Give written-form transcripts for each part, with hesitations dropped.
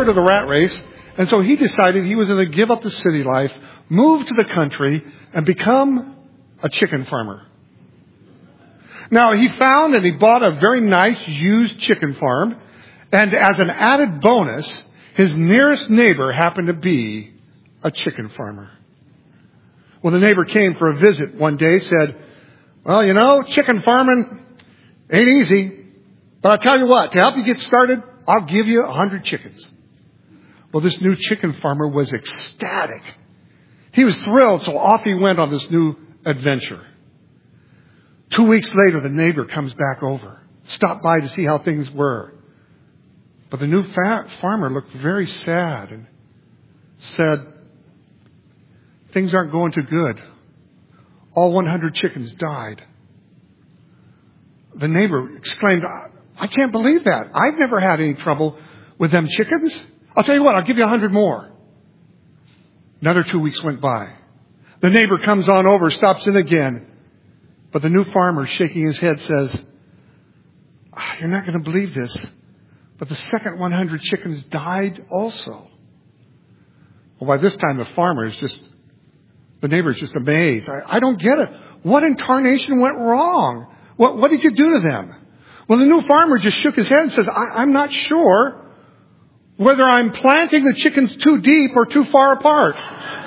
tired of the rat race, and so he decided he was going to give up the city life, move to the country, and become a chicken farmer. Now, he found and he bought a very nice used chicken farm, and as an added bonus, his nearest neighbor happened to be a chicken farmer. When the neighbor came for a visit one day, said, well, you know, chicken farming ain't easy, but I'll tell you what, to help you get started, I'll give you 100 chickens. Well, this new chicken farmer was ecstatic. He was thrilled, so off he went on this new adventure. 2 weeks later, the neighbor comes back over, stopped by to see how things were. But the new farmer looked very sad and said, things aren't going too good. All 100 chickens died. The neighbor exclaimed, I can't believe that. I've never had any trouble with them chickens. I'll tell you what, I'll give you 100 more. Another 2 weeks went by. The neighbor comes on over, stops in again. But the new farmer, shaking his head, says, you're not going to believe this, but the second 100 chickens died also. Well, by this time, the neighbor is just amazed. I don't get it. What in tarnation went wrong? What did you do to them? Well, the new farmer just shook his head and says, I'm not sure whether I'm planting the chickens too deep or too far apart.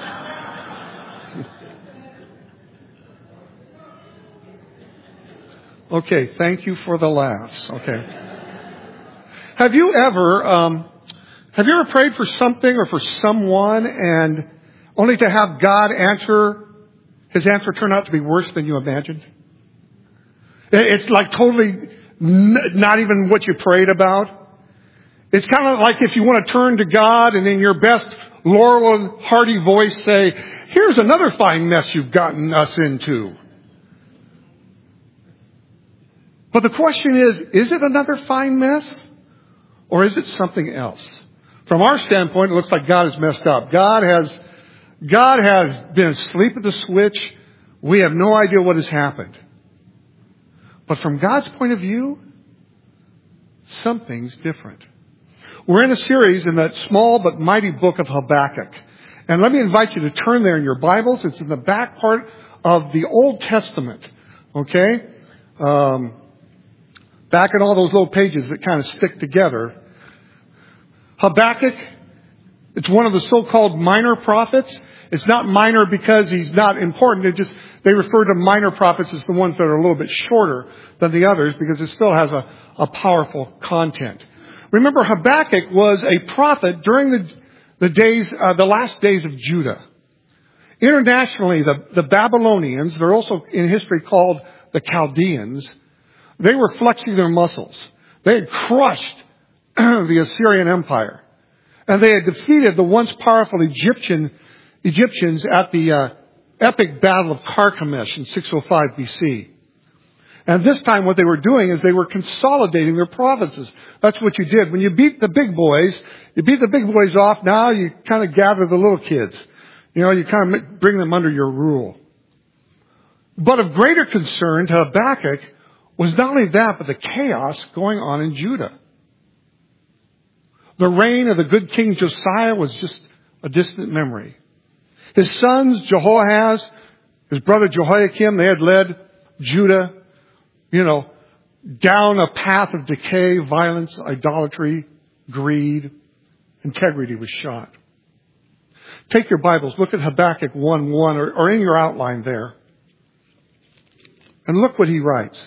Okay, thank you for the laughs. Okay. Have you ever prayed for something or for someone and only to have his answer turn out to be worse than you imagined? It's like totally not even what you prayed about. It's kind of like if you want to turn to God and in your best Laurel and Hardy voice say, here's another fine mess you've gotten us into. But the question is it another fine mess? Or is it something else? From our standpoint, it looks like God has messed up. God has been asleep at the switch. We have no idea what has happened. But from God's point of view, something's different. We're in a series in that small but mighty book of Habakkuk. And let me invite you to turn there in your Bibles. It's in the back part of the Old Testament. Okay? Back in all those little pages that kind of stick together. Habakkuk, it's one of the so-called minor prophets. It's not minor because he's not important. They refer to minor prophets as the ones that are a little bit shorter than the others because it still has a powerful content. Remember, Habakkuk was a prophet during the last days of Judah. Internationally, the Babylonians, they're also in history called the Chaldeans, they were flexing their muscles. They had crushed the Assyrian Empire. And they had defeated the once powerful Egyptians at the epic Battle of Carchemish in 605 BC. And this time what they were doing is they were consolidating their provinces. That's what you did. When you beat the big boys off, now you kind of gather the little kids. You kind of bring them under your rule. But of greater concern to Habakkuk was not only that, but the chaos going on in Judah. The reign of the good King Josiah was just a distant memory. His sons, Jehoahaz, his brother Jehoiakim, they had led Judah, down a path of decay, violence, idolatry, greed. Integrity was shot. Take your Bibles, look at Habakkuk 1:1 or in your outline there. And look what he writes.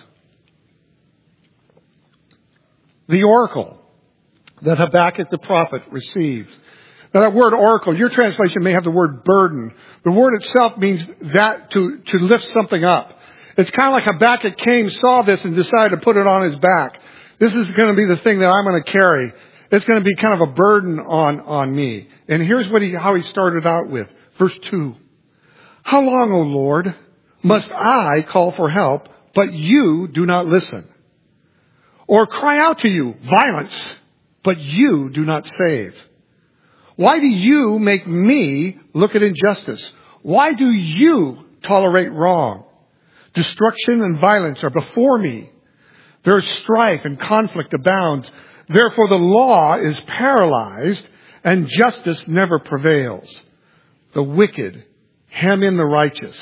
The oracle that Habakkuk the prophet received. Now that word oracle, your translation may have the word burden. The word itself means that to lift something up. It's kind of like Habakkuk came, saw this, and decided to put it on his back. This is going to be the thing that I'm going to carry. It's going to be kind of a burden on me. And here's how he started out with. Verse 2. How long, O Lord, must I call for help, but you do not listen? Or cry out to you, violence, but you do not save? Why do you make me look at injustice? Why do you tolerate wrong? Destruction and violence are before me. There is strife and conflict abounds. Therefore the law is paralyzed and justice never prevails. The wicked hem in the righteous.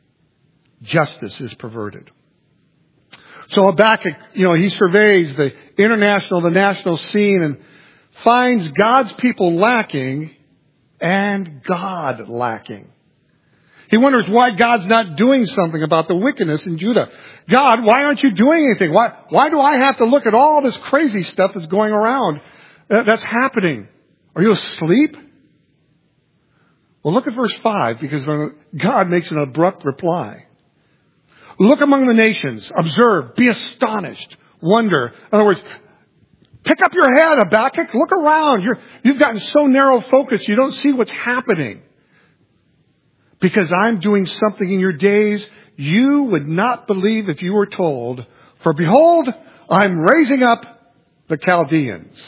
Justice is perverted. So Habakkuk, he surveys the international, the national scene and finds God's people lacking and God lacking. He wonders why God's not doing something about the wickedness in Judah. God, why aren't you doing anything? Why do I have to look at all this crazy stuff that's going around, that's happening? Are you asleep? Well, look at verse 5, because God makes an abrupt reply. Look among the nations, observe, be astonished, wonder. In other words, pick up your head, Habakkuk, look around. You've gotten so narrow focused, you don't see what's happening. Because I'm doing something in your days you would not believe if you were told. For behold, I'm raising up the Chaldeans,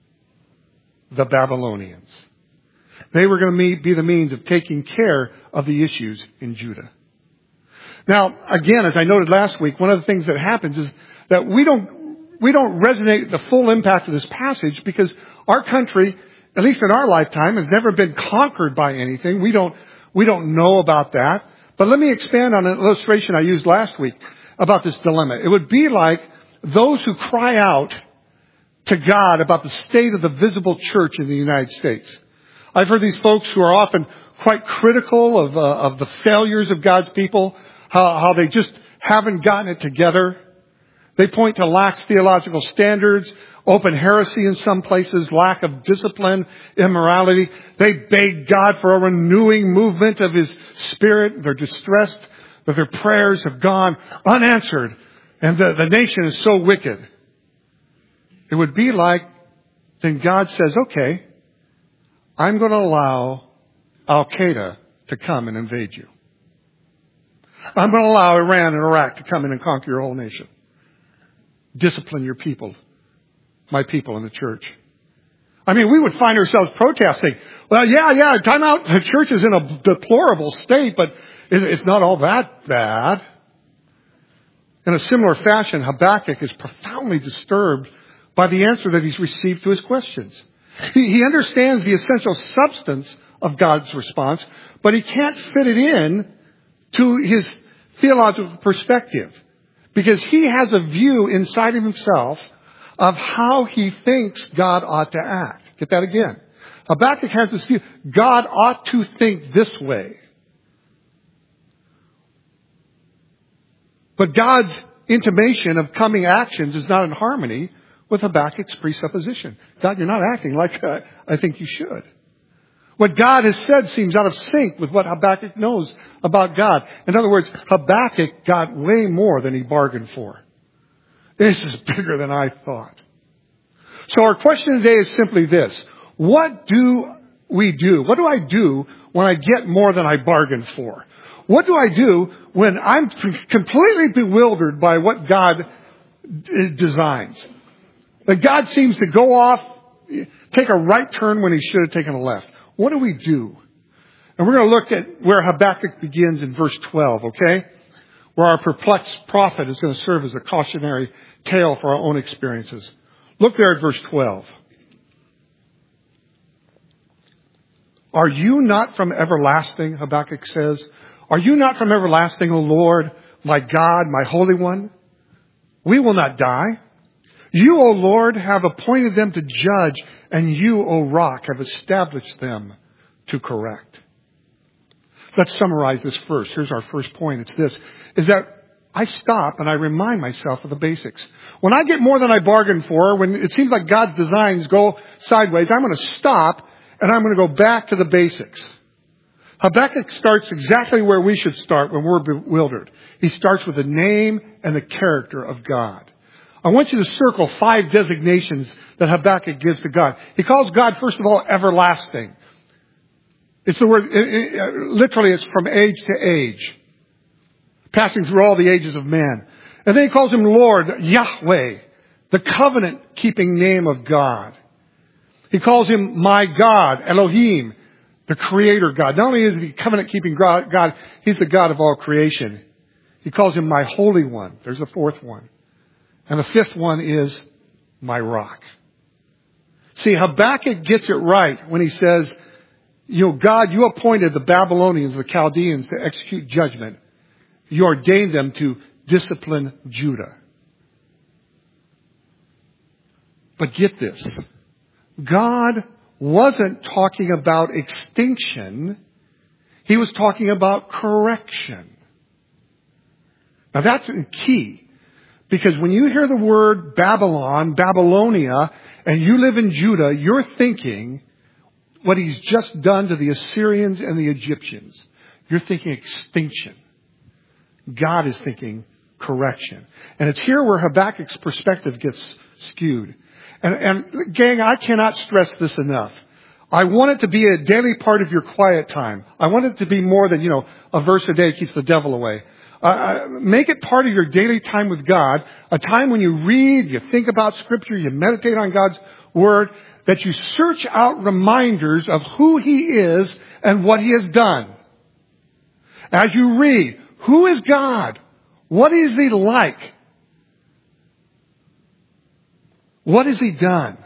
the Babylonians. They were going to be the means of taking care of the issues in Judah. Now, again, as I noted last week, one of the things that happens is that we don't resonate the full impact of this passage because our country, at least in our lifetime, has never been conquered by anything. We don't know about that. But let me expand on an illustration I used last week about this dilemma. It would be like those who cry out to God about the state of the visible church in the United States. I've heard these folks who are often quite critical of the failures of God's people, how they just haven't gotten it together. They point to lax theological standards, open heresy in some places, lack of discipline, immorality. They beg God for a renewing movement of His Spirit. They're distressed that their prayers have gone unanswered and the nation is so wicked. It would be like then God says, okay, I'm going to allow Al-Qaeda to come and invade you. I'm going to allow Iran and Iraq to come in and conquer your whole nation. Discipline your people, my people in the church. I mean, we would find ourselves protesting. Well, yeah, time out. The church is in a deplorable state, but it's not all that bad. In a similar fashion, Habakkuk is profoundly disturbed by the answer that he's received to his questions. He understands the essential substance of God's response, but he can't fit it in to his theological perspective because he has a view inside of himself of how he thinks God ought to act. Get that again. Habakkuk has this view. God ought to think this way. But God's intimation of coming actions is not in harmony with Habakkuk's presupposition. God, you're not acting like I think you should. What God has said seems out of sync with what Habakkuk knows about God. In other words, Habakkuk got way more than he bargained for. This is bigger than I thought. So our question today is simply this. What do we do? What do I do when I get more than I bargained for? What do I do when I'm completely bewildered by what God designs? That God seems to go off, take a right turn when he should have taken a left. What do we do? And we're going to look at where Habakkuk begins in verse 12, okay? Where our perplexed prophet is going to serve as a cautionary tale for our own experiences. Look there at verse 12. Are you not from everlasting, Habakkuk says? Are you not from everlasting, O Lord, my God, my Holy One? We will not die. You, O Lord, have appointed them to judge, and you, O Rock, have established them to correct. Let's summarize this first. Here's our first point. It's this, is that I stop and I remind myself of the basics. When I get more than I bargained for, when it seems like God's designs go sideways, I'm going to stop and I'm going to go back to the basics. Habakkuk starts exactly where we should start when we're bewildered. He starts with the name and the character of God. I want you to circle 5 designations that Habakkuk gives to God. He calls God, first of all, everlasting. It's the word, literally it's from age to age. Passing through all the ages of man. And then he calls him Lord, Yahweh, the covenant-keeping name of God. He calls him my God, Elohim, the creator God. Not only is he covenant-keeping God, he's the God of all creation. He calls him my Holy One. There's a 4th one. And the 5th one is my rock. See, Habakkuk gets it right when he says, God, you appointed the Babylonians, the Chaldeans, to execute judgment. You ordained them to discipline Judah. But get this. God wasn't talking about extinction. He was talking about correction. Now that's key. Because when you hear the word Babylon, Babylonia, and you live in Judah, you're thinking what he's just done to the Assyrians and the Egyptians. You're thinking extinction. God is thinking correction. And it's here where Habakkuk's perspective gets skewed. And gang, I cannot stress this enough. I want it to be a daily part of your quiet time. I want it to be more than, a verse a day keeps the devil away. Make it part of your daily time with God, a time when you read, you think about Scripture, you meditate on God's Word, that you search out reminders of who He is and what He has done. As you read, who is God? What is He like? What has He done?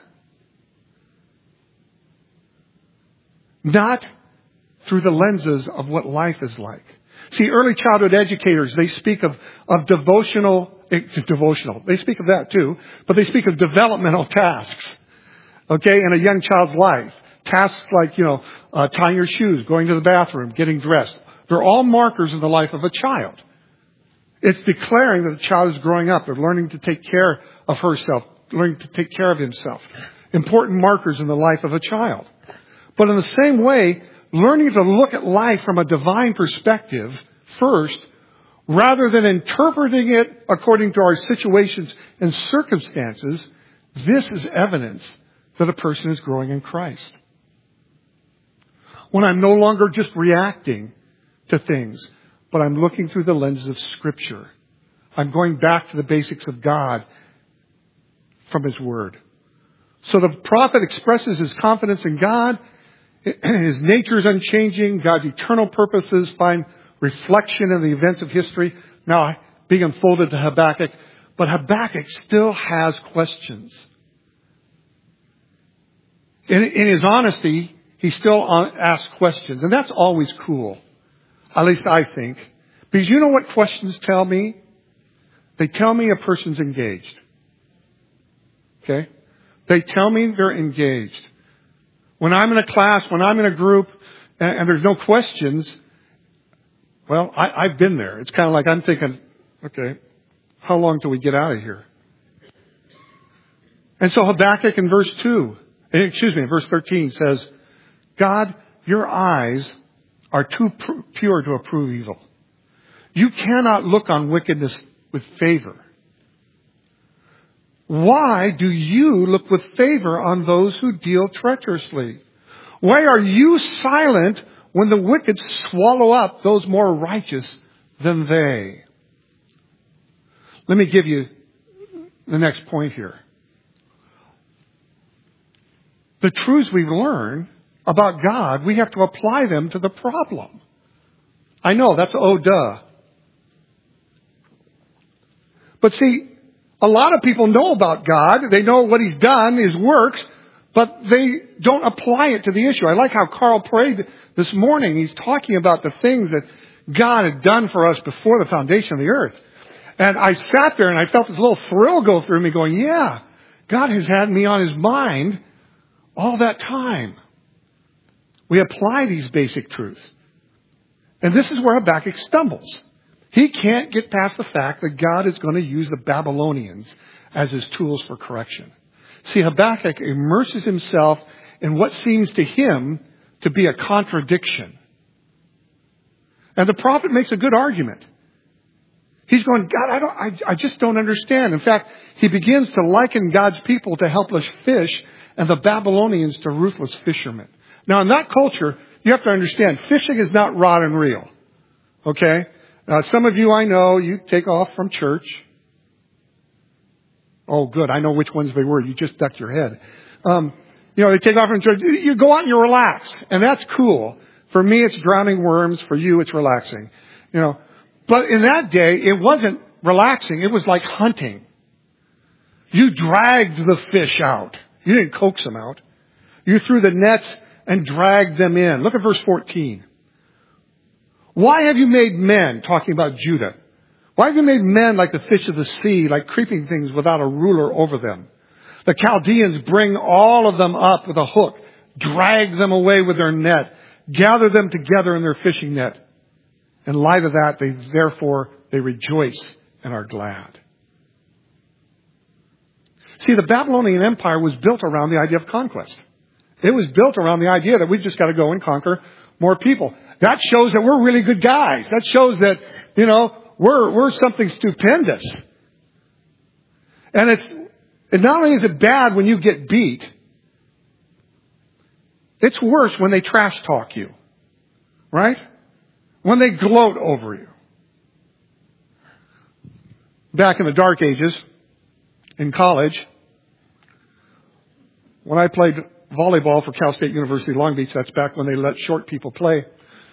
Not through the lenses of what life is like. See, early childhood educators, they speak of devotional. They speak of that too, but they speak of developmental tasks. Okay, in a young child's life. Tasks like, tying your shoes, going to the bathroom, getting dressed. They're all markers in the life of a child. It's declaring that the child is growing up. They're learning to take care of herself, learning to take care of himself. Important markers in the life of a child. But in the same way, learning to look at life from a divine perspective first, rather than interpreting it according to our situations and circumstances, this is evidence that a person is growing in Christ. When I'm no longer just reacting to things, but I'm looking through the lens of Scripture. I'm going back to the basics of God from His Word. So the prophet expresses his confidence in God. His nature is unchanging. God's eternal purposes find reflection in the events of history now being unfolded to Habakkuk. But Habakkuk still has questions. In his honesty, he still asks questions. And that's always cool. At least I think. Because you know what questions tell me? They tell me a person's engaged. Okay? They tell me they're engaged. When I'm in a class, when I'm in a group, and there's no questions, well, I've been there. It's kind of like I'm thinking, okay, how long till we get out of here? And so Habakkuk in verse 13 says, God, your eyes are too pure to approve evil. You cannot look on wickedness with favor. Why do you look with favor on those who deal treacherously? Why are you silent when the wicked swallow up those more righteous than they? Let me give you the next point here. The truths we learn about God, we have to apply them to the problem. I know, that's duh. But see, a lot of people know about God. They know what He's done, His works, but they don't apply it to the issue. I like how Carl prayed this morning. He's talking about the things that God had done for us before the foundation of the earth. And I sat there and I felt this little thrill go through me going, yeah, God has had me on His mind all that time. We apply these basic truths. And this is where Habakkuk stumbles. He can't get past the fact that God is going to use the Babylonians as His tools for correction. See, Habakkuk immerses himself in what seems to him to be a contradiction. And the prophet makes a good argument. He's going, God, I just don't understand. In fact, he begins to liken God's people to helpless fish and the Babylonians to ruthless fishermen. Now, in that culture, you have to understand, fishing is not rod and reel. Okay? Some of you I know, you take off from church. Oh, good. I know which ones they were. You just ducked your head. They take off from church. You go out and you relax. And that's cool. For me, it's drowning worms. For you, it's relaxing. But in that day, it wasn't relaxing. It was like hunting. You dragged the fish out. You didn't coax them out. You threw the nets and dragged them in. Look at verse 14. Why have you made men, talking about Judah, why have you made men like the fish of the sea, like creeping things without a ruler over them? The Chaldeans bring all of them up with a hook, drag them away with their net, gather them together in their fishing net. In light of that, they rejoice and are glad. See, the Babylonian Empire was built around the idea of conquest. It was built around the idea that we've just got to go and conquer more people. That shows that we're really good guys. That shows that, we're something stupendous. And not only is it bad when you get beat, it's worse when they trash talk you. Right? When they gloat over you. Back in the dark ages, in college, when I played volleyball for Cal State University Long Beach, that's back when they let short people play,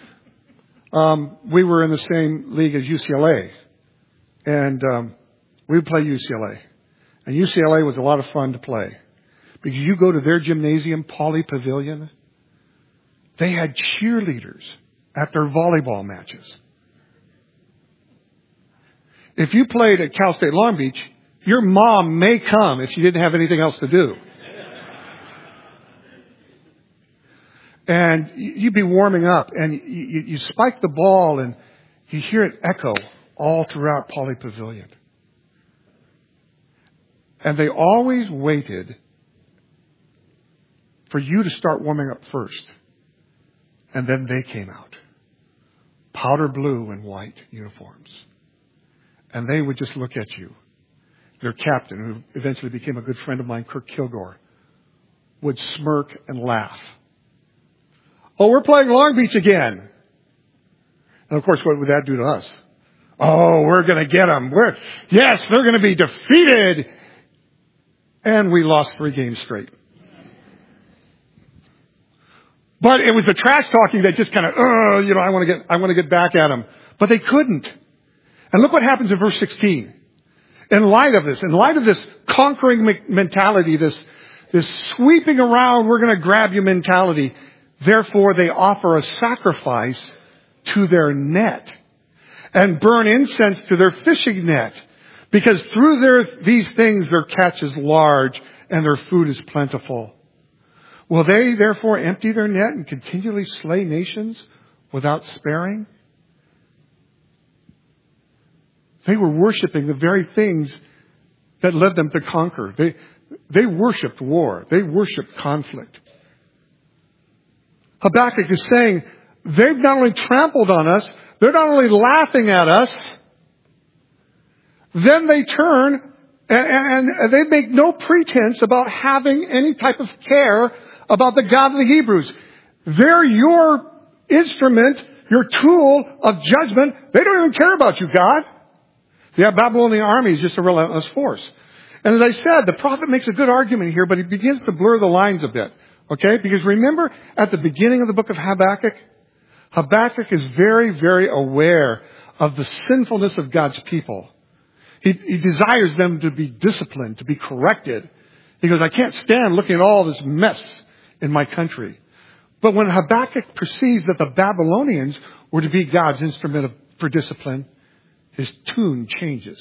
we were in the same league as UCLA. And we would play UCLA. And UCLA was a lot of fun to play. Because you go to their gymnasium, Pauley Pavilion, they had cheerleaders at their volleyball matches. If you played at Cal State Long Beach, your mom may come if she didn't have anything else to do. And you'd be warming up, and you spike the ball, and you hear it echo all throughout Pauley Pavilion. And they always waited for you to start warming up first. And then they came out. Powder blue and white uniforms. And they would just look at you. Their captain, who eventually became a good friend of mine, Kirk Kilgore, would smirk and laugh. Oh, we're playing Long Beach again. And of course, what would that do to us? Oh, we're going to get them. Yes, they're going to be defeated. And we lost 3 games straight. But it was the trash talking that just kind of, I want to get back at them. But they couldn't. And look what happens in verse 16. In light of this conquering mentality, this sweeping around, we're going to grab you mentality. Therefore, they offer a sacrifice to their net and burn incense to their fishing net. Because through these things, their catch is large and their food is plentiful. Will they therefore empty their net and continually slay nations without sparing? They were worshiping the very things that led them to conquer. They worshiped war. They worshiped conflict. Habakkuk is saying, they've not only trampled on us, they're not only laughing at us, then they turn and they make no pretense about having any type of care about the God of the Hebrews. They're your instrument, your tool of judgment. They don't even care about you, God. The Babylonian army is just a relentless force. And as I said, the prophet makes a good argument here, but he begins to blur the lines a bit. Okay? Because remember, at the beginning of the book of Habakkuk, Habakkuk is very, very aware of the sinfulness of God's people. He desires them to be disciplined, to be corrected. He goes, I can't stand looking at all this mess in my country. But when Habakkuk perceives that the Babylonians were to be God's instrument for discipline, his tune changes.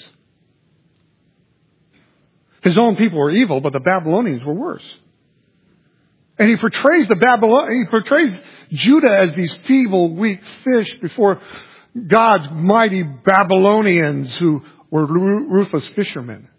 His own people were evil, but the Babylonians were worse. And he portrays Judah as these feeble, weak fish before God's mighty Babylonians who were ruthless fishermen.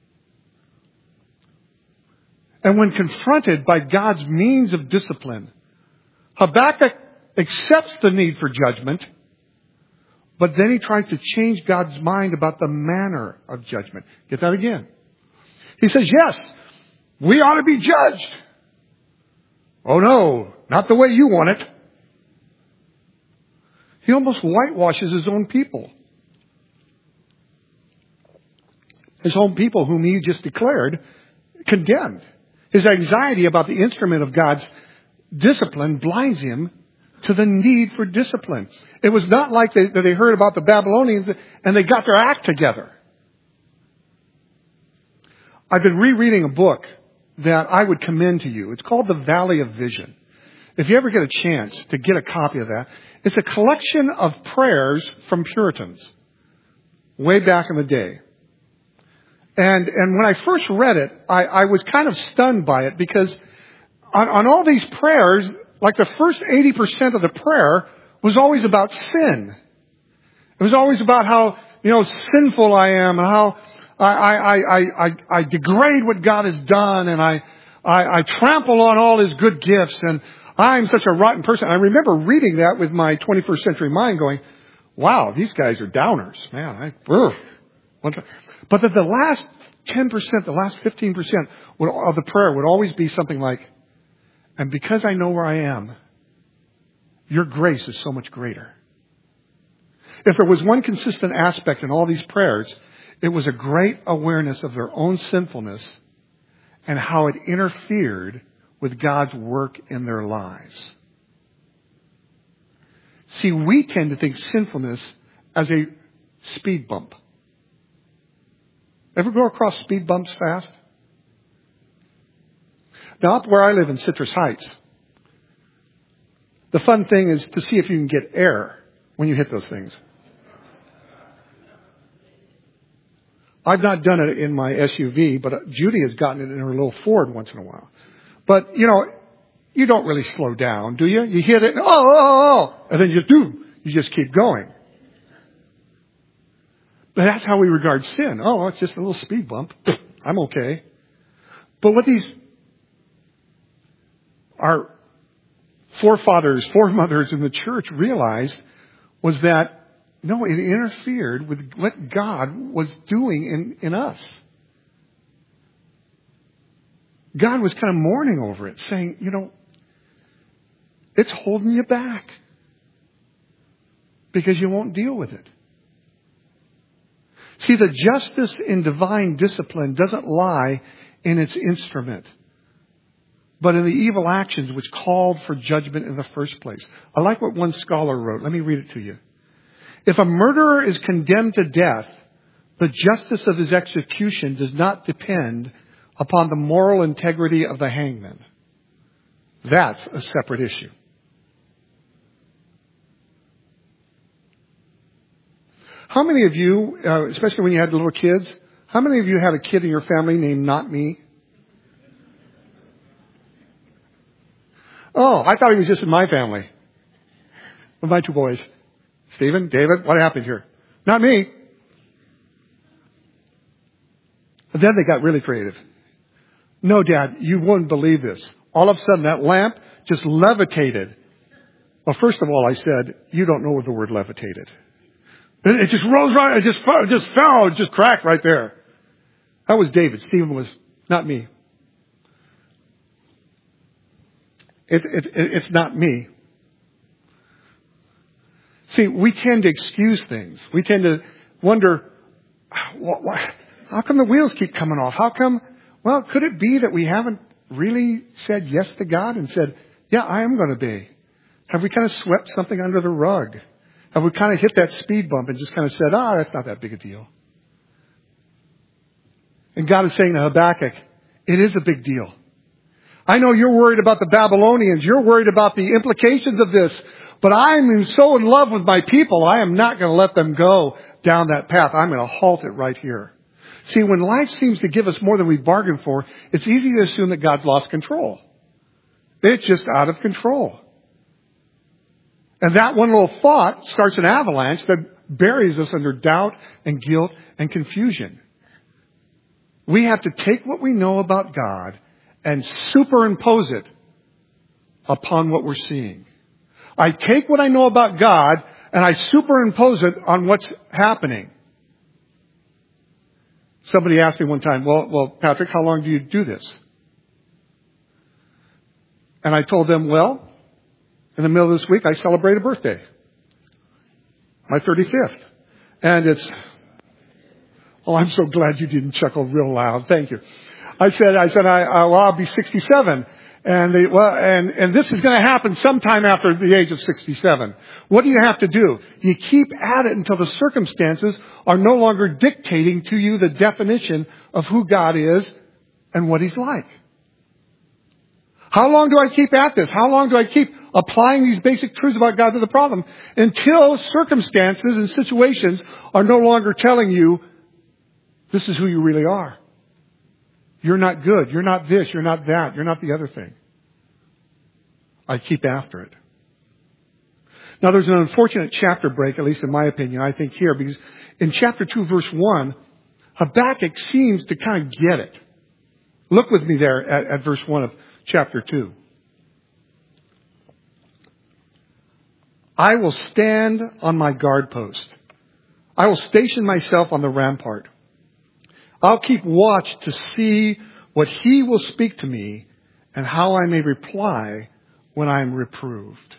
And when confronted by God's means of discipline, Habakkuk accepts the need for judgment, but then he tries to change God's mind about the manner of judgment. Get that again. He says, yes, we ought to be judged. Oh no, not the way you want it. He almost whitewashes his own people. His own people whom he just declared condemned. His anxiety about the instrument of God's discipline blinds him to the need for discipline. It was not like they heard about the Babylonians and they got their act together. I've been rereading a book that I would commend to you. It's called The Valley of Vision. If you ever get a chance to get a copy of that, it's a collection of prayers from Puritans way back in the day. And when I first read it, I was kind of stunned by it because on all these prayers, like the first 80% of the prayer was always about sin. It was always about how, sinful I am and how I degrade what God has done and I trample on all His good gifts and I'm such a rotten person. I remember reading that with my 21st century mind going, wow, these guys are downers. Man, but that the last 10%, the last 15% of the prayer would always be something like, and because I know where I am, your grace is so much greater. If there was one consistent aspect in all these prayers, it was a great awareness of their own sinfulness and how it interfered with God's work in their lives. See, we tend to think sinfulness as a speed bump. Ever go across speed bumps fast? Now, up where I live in Citrus Heights, the fun thing is to see if you can get air when you hit those things. I've not done it in my SUV, but Judy has gotten it in her little Ford once in a while. But, you don't really slow down, do you? You hit it, and then you just keep going. But that's how we regard sin. Oh, it's just a little speed bump. I'm okay. But what our foremothers in the church realized was that, no, it interfered with what God was doing in us. God was kind of mourning over it, saying, it's holding you back because you won't deal with it. See, the justice in divine discipline doesn't lie in its instrument, but in the evil actions which called for judgment in the first place. I like what one scholar wrote. Let me read it to you. If a murderer is condemned to death, the justice of his execution does not depend upon the moral integrity of the hangman. That's a separate issue. How many of you, especially when you had little kids, how many of you had a kid in your family named Not Me? Oh, I thought he was just in my family. With my two boys. Stephen, David, what happened here? Not me. And then they got really creative. No, Dad, you wouldn't believe this. All of a sudden, that lamp just levitated. Well, first of all, I said, you don't know the word levitated. It just rose right, it just fell, it just cracked right there. That was David. Stephen was not me. It's not me. See, we tend to excuse things. We tend to wonder, how come the wheels keep coming off? How come? Well, could it be that we haven't really said yes to God and said, yeah, I am going to obey? Have we kind of swept something under the rug? Have we kind of hit that speed bump and just kind of said, that's not that big a deal? And God is saying to Habakkuk, it is a big deal. I know you're worried about the Babylonians. You're worried about the implications of this. But I'm so in love with my people, I am not going to let them go down that path. I'm going to halt it right here. See, when life seems to give us more than we bargained for, it's easy to assume that God's lost control. It's just out of control. And that one little thought starts an avalanche that buries us under doubt and guilt and confusion. We have to take what we know about God and superimpose it upon what we're seeing. I take what I know about God and I superimpose it on what's happening. Somebody asked me one time, well, Patrick, how long do you do this? And I told them, well, in the middle of this week, I celebrate a birthday. My 35th. And I'm so glad you didn't chuckle real loud. Thank you. I said, I'll be 67. And this is going to happen sometime after the age of 67. What do you have to do? You keep at it until the circumstances are no longer dictating to you the definition of who God is and what He's like. How long do I keep at this? How long do I keep applying these basic truths about God to the problem until circumstances and situations are no longer telling you this is who you really are? You're not good. You're not this. You're not that. You're not the other thing. I keep after it. Now there's an unfortunate chapter break, at least in my opinion, I think here, because in chapter 2, verse 1, Habakkuk seems to kind of get it. Look with me there at verse 1 of chapter 2. I will stand on my guard post. I will station myself on the rampart. I'll keep watch to see what he will speak to me and how I may reply when I am reproved.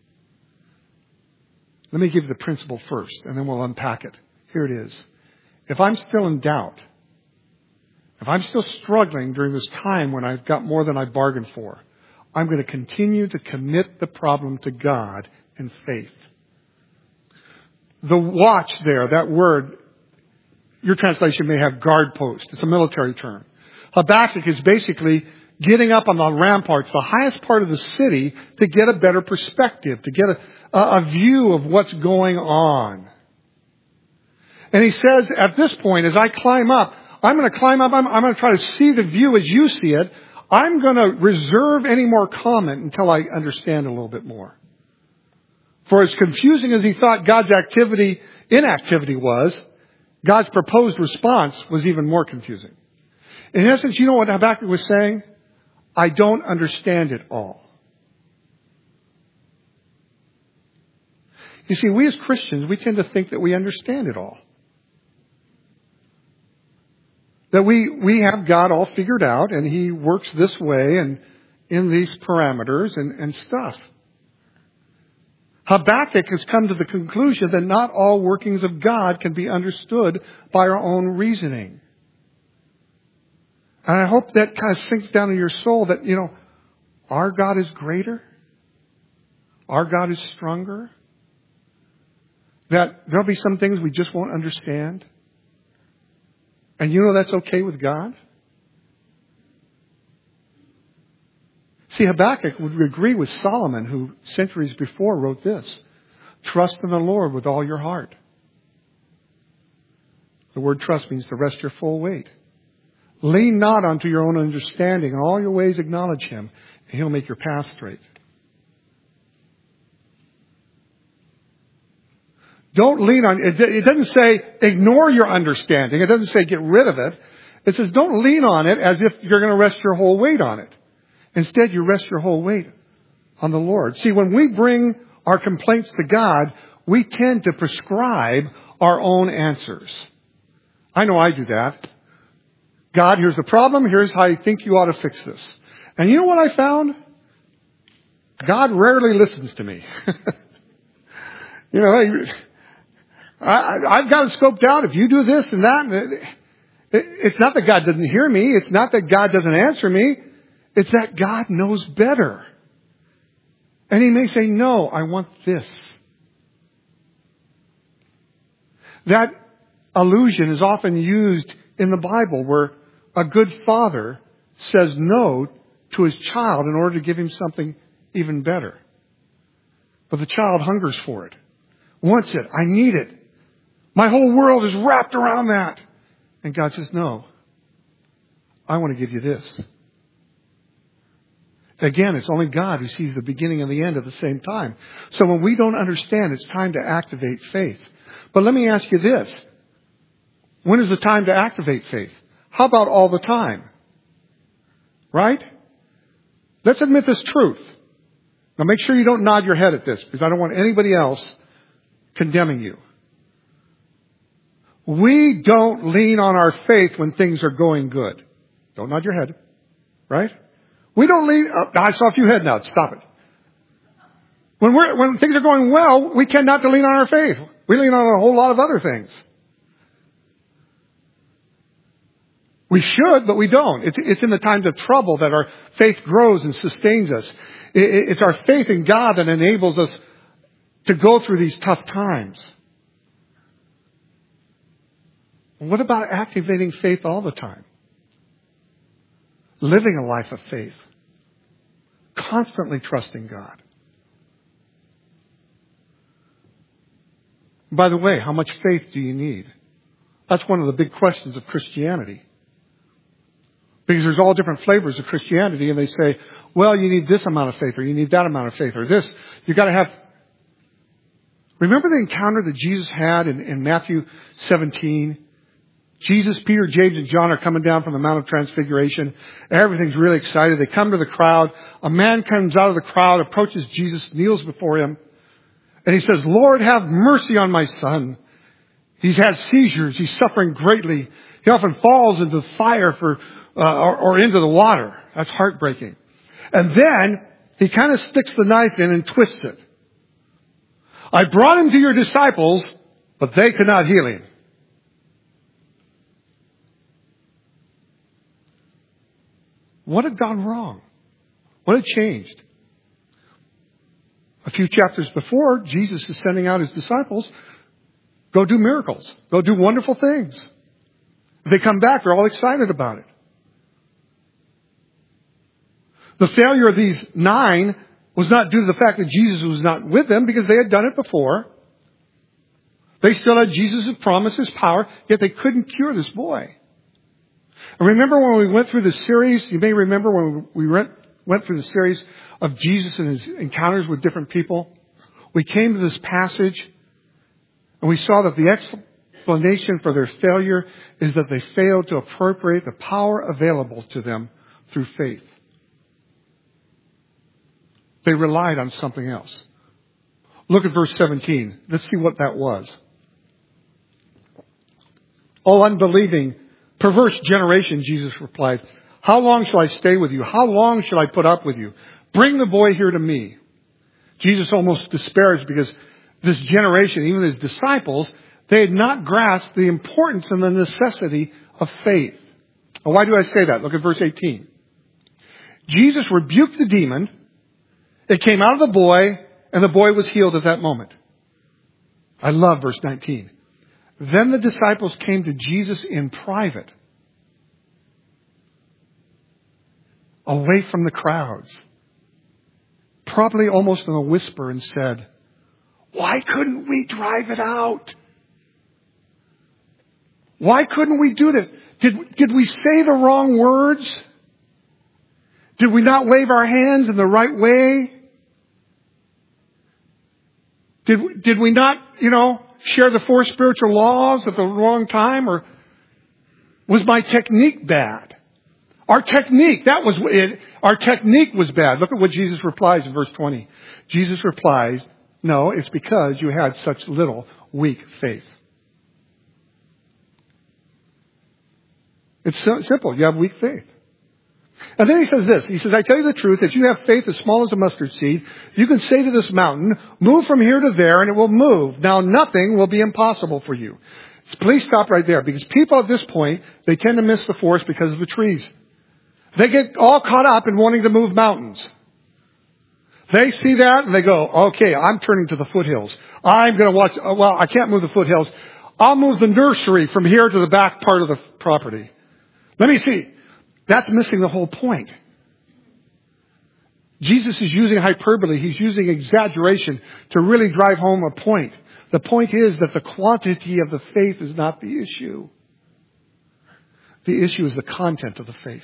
Let me give you the principle first, and then we'll unpack it. Here it is. If I'm still in doubt, if I'm still struggling during this time when I've got more than I bargained for, I'm going to continue to commit the problem to God in faith. The watch there, that word, your translation may have guard post. It's a military term. Habakkuk is basically getting up on the ramparts, the highest part of the city, to get a better perspective, to get a view of what's going on. And he says, at this point, as I climb up, I'm going to climb up, I'm going to try to see the view as you see it. I'm going to reserve any more comment until I understand a little bit more. For as confusing as he thought God's inactivity was, God's proposed response was even more confusing. In essence, you know what Habakkuk was saying? I don't understand it all. You see, we as Christians, we tend to think that we understand it all. That we have God all figured out and He works this way and in these parameters and stuff. Habakkuk has come to the conclusion that not all workings of God can be understood by our own reasoning. And I hope that kind of sinks down in your soul that, our God is greater. Our God is stronger. That there'll be some things we just won't understand. And that's okay with God. See, Habakkuk would agree with Solomon, who centuries before wrote this. Trust in the Lord with all your heart. The word trust means to rest your full weight. Lean not unto your own understanding. In all your ways acknowledge Him, and He'll make your path straight. Don't lean on it. It doesn't say ignore your understanding. It doesn't say get rid of it. It says don't lean on it as if you're going to rest your whole weight on it. Instead, you rest your whole weight on the Lord. See, when we bring our complaints to God, we tend to prescribe our own answers. I know I do that. God, here's the problem. Here's how I think you ought to fix this. And you know what I found? God rarely listens to me. I've got it scoped out. If you do this and that, it's not that God doesn't hear me. It's not that God doesn't answer me. It's that God knows better. And He may say, no, I want this. That allusion is often used in the Bible where a good father says no to his child in order to give him something even better. But the child hungers for it, wants it, I need it. My whole world is wrapped around that. And God says, no, I want to give you this. Again, it's only God who sees the beginning and the end at the same time. So when we don't understand, it's time to activate faith. But let me ask you this. When is the time to activate faith? How about all the time? Right? Let's admit this truth. Now make sure you don't nod your head at this, because I don't want anybody else condemning you. We don't lean on our faith when things are going good. Don't nod your head. Right? We don't lean. I saw a few head nods. Stop it. When things are going well, we tend not to lean on our faith. We lean on a whole lot of other things. We should, but we don't. It's in the times of trouble that our faith grows and sustains us. It's our faith in God that enables us to go through these tough times. What about activating faith all the time? Living a life of faith. Constantly trusting God. By the way, how much faith do you need? That's one of the big questions of Christianity. Because there's all different flavors of Christianity, and they say, well, you need this amount of faith, or you need that amount of faith, or this. You've got to have... Remember the encounter that Jesus had in Matthew 17? Jesus, Peter, James, and John are coming down from the Mount of Transfiguration. Everything's really excited. They come to the crowd. A man comes out of the crowd, approaches Jesus, kneels before him, and he says, Lord, have mercy on my son. He's had seizures. He's suffering greatly. He often falls into the fire or into the water. That's heartbreaking. And then he kind of sticks the knife in and twists it. I brought him to your disciples, but they could not heal him. What had gone wrong? What had changed? A few chapters before, Jesus is sending out his disciples, go do miracles. Go do wonderful things. They come back, they're all excited about it. The failure of these 9 was not due to the fact that Jesus was not with them, because they had done it before. They still had Jesus' promises, power, yet they couldn't cure this boy. And remember when we went through the series, you may remember when we went through the series of Jesus and his encounters with different people. We came to this passage and we saw that the explanation for their failure is that they failed to appropriate the power available to them through faith. They relied on something else. Look at verse 17. Let's see what that was. O unbelieving, perverse generation, Jesus replied, how long shall I stay with you? How long shall I put up with you? Bring the boy here to me. Jesus almost despairs because this generation, even his disciples, they had not grasped the importance and the necessity of faith. Well, why do I say that? Look at verse 18. Jesus rebuked the demon. It came out of the boy, and the boy was healed at that moment. I love verse 19. Then the disciples came to Jesus in private, away from the crowds, probably almost in a whisper, and said, why couldn't we drive it out? Why couldn't we do this? Did we say the wrong words? Did we not wave our hands in the right way? Did we not, share the 4 spiritual laws at the wrong time? Or was my technique bad? Our technique was bad. Look at what Jesus replies in verse 20. Jesus replies, no, it's because you had such little weak faith. It's so simple. You have weak faith. And then he says this. He says, I tell you the truth, if you have faith as small as a mustard seed, you can say to this mountain, move from here to there, and it will move. Now nothing will be impossible for you. Please stop right there, because people at this point, they tend to miss the forest because of the trees. They get all caught up in wanting to move mountains. They see that and they go, okay, I'm turning to the foothills. I'm going to watch, I can't move the foothills. I'll move the nursery from here to the back part of the property. Let me see. That's missing the whole point. Jesus is using hyperbole. He's using exaggeration to really drive home a point. The point is that the quantity of the faith is not the issue. The issue is the content of the faith.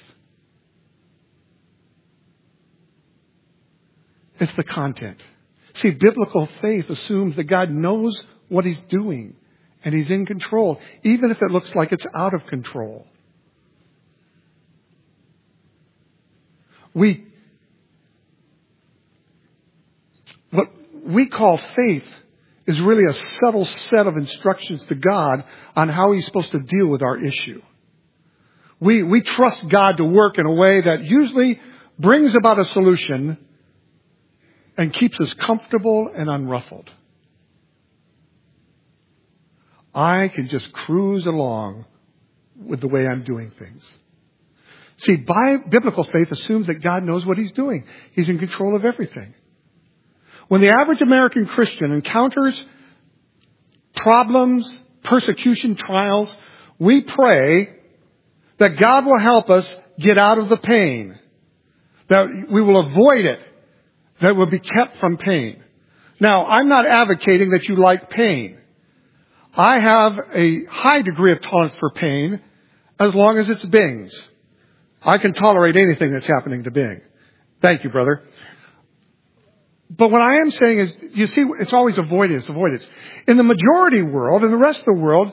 It's the content. See, biblical faith assumes that God knows what he's doing and he's in control, even if it looks like it's out of control. What we call faith is really a subtle set of instructions to God on how he's supposed to deal with our issue. We trust God to work in a way that usually brings about a solution and keeps us comfortable and unruffled. I can just cruise along with the way I'm doing things. See, biblical faith assumes that God knows what he's doing. He's in control of everything. When the average American Christian encounters problems, persecution, trials, we pray that God will help us get out of the pain. that we will avoid it, that will be kept from pain. Now, I'm not advocating that you like pain. I have a high degree of tolerance for pain as long as it's Bing's. I can tolerate anything that's happening to Bing. Thank you, brother. But what I am saying is, you see, it's always avoidance. In the majority world, in the rest of the world,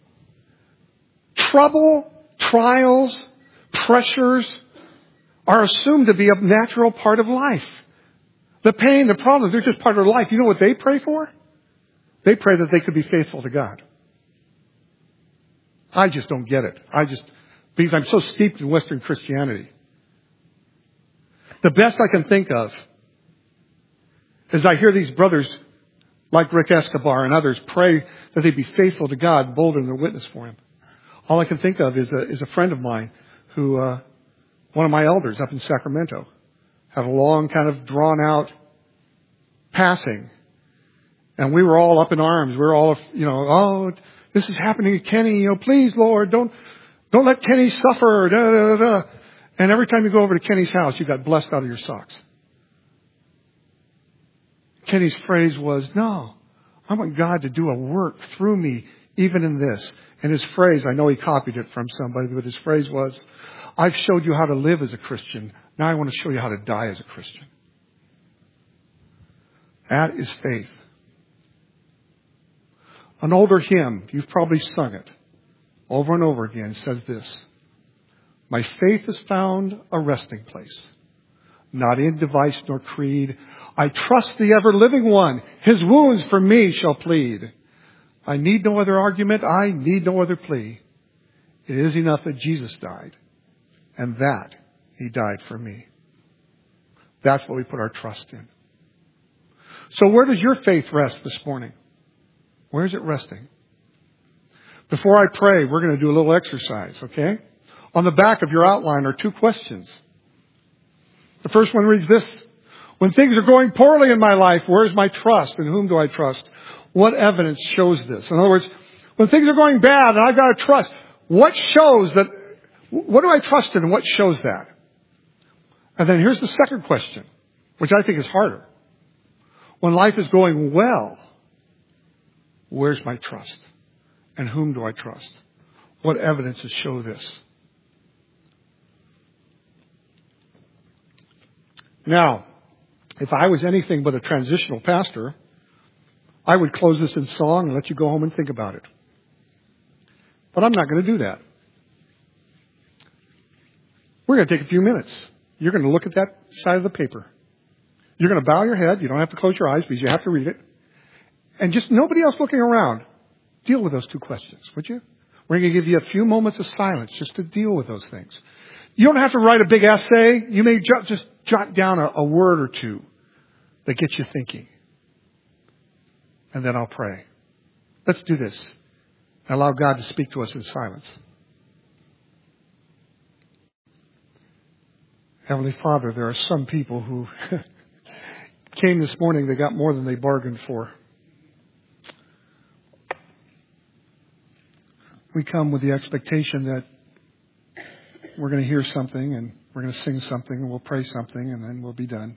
trouble, trials, pressures are assumed to be a natural part of life. The pain, the problems, they're just part of life. You know what they pray for? They pray that they could be faithful to God. I just don't get it. Because I'm so steeped in Western Christianity. The best I can think of is I hear these brothers like Rick Escobar and others pray that they be faithful to God and bold in their witness for Him. All I can think of is a friend of mine who, one of my elders up in Sacramento, had a long kind of drawn out passing. And we were all up in arms. We were all, oh, this is happening to Kenny. Please, Lord, don't let Kenny suffer. Da, da, da. And every time you go over to Kenny's house, you got blessed out of your socks. Kenny's phrase was, no, I want God to do a work through me, even in this. And his phrase, I know he copied it from somebody, but his phrase was, I've showed you how to live as a Christian. Now I want to show you how to die as a Christian. That is faith. An older hymn, you've probably sung it over and over again, says this: my faith has found a resting place, not in device nor creed. I trust the ever-living one. His wounds for me shall plead. I need no other argument. I need no other plea. It is enough that Jesus died, and that He died for me. That's what we put our trust in. So where does your faith rest this morning? Where is it resting? Before I pray, we're going to do a little exercise, okay? On the back of your outline are 2 questions. The first one reads this: when things are going poorly in my life, where is my trust? And whom do I trust? What evidence shows this? In other words, when things are going bad and I've got to trust, what shows that? What do I trust in and what shows that? And then here's the second question, which I think is harder. When life is going well, where's my trust? And whom do I trust? What evidences show this? Now, if I was anything but a transitional pastor, I would close this in song and let you go home and think about it. But I'm not going to do that. We're going to take a few minutes. You're going to look at that side of the paper. You're going to bow your head. You don't have to close your eyes because you have to read it. And just nobody else looking around, deal with those 2 questions, would you? We're going to give you a few moments of silence just to deal with those things. You don't have to write a big essay. You may just jot down a word or 2 that gets you thinking. And then I'll pray. Let's do this. And allow God to speak to us in silence. Heavenly Father, there are some people who came this morning, they got more than they bargained for. We come with the expectation that we're going to hear something and we're going to sing something and we'll pray something and then we'll be done.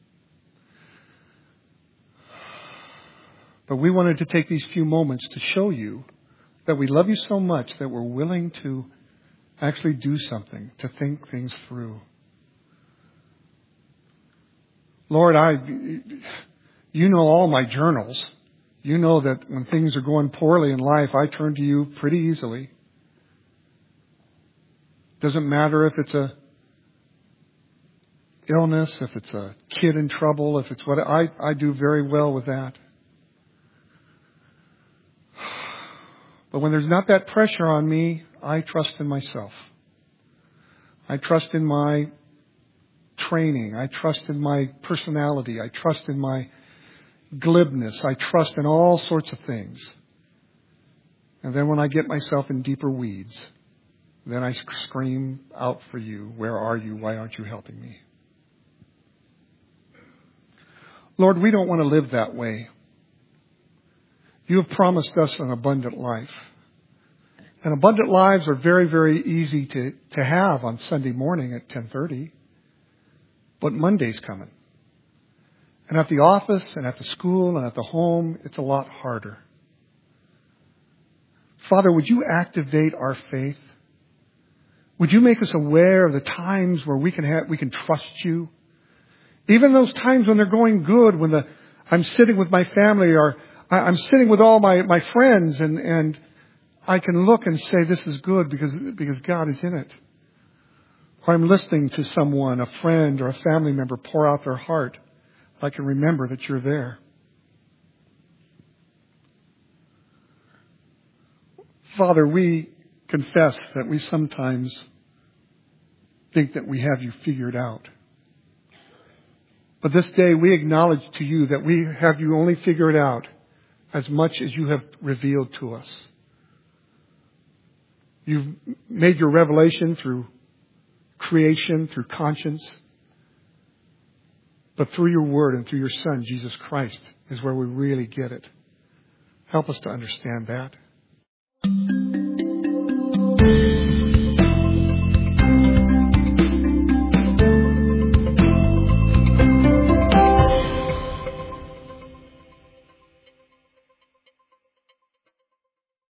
But we wanted to take these few moments to show you that we love you so much that we're willing to actually do something, to think things through. Lord, you know all my journals. You know that when things are going poorly in life, I turn to you pretty easily. Doesn't matter if it's a illness, if it's a kid in trouble, if it's what I do very well with that. But when there's not that pressure on me, I trust in myself. I trust in my training. I trust in my personality. I trust in my glibness. I trust in all sorts of things. And then when I get myself in deeper weeds, then I scream out for you. Where are you? Why aren't you helping me? Lord, we don't want to live that way. You have promised us an abundant life. And abundant lives are very, very easy to have on Sunday morning at 10:30. But Monday's coming. And at the office and at the school and at the home, it's a lot harder. Father, would you activate our faith? Would you make us aware of the times where we can trust you? Even those times when they're going good, when I'm sitting with my family or I'm sitting with all my friends and I can look and say this is good because God is in it. Or I'm listening to someone, a friend or a family member pour out their heart. I can remember that you're there. Father, we confess that we sometimes think that we have you figured out. But this day we acknowledge to you that we have you only figured out as much as you have revealed to us. You've made your revelation through creation, through conscience. But through your word and through your Son, Jesus Christ, is where we really get it. Help us to understand that.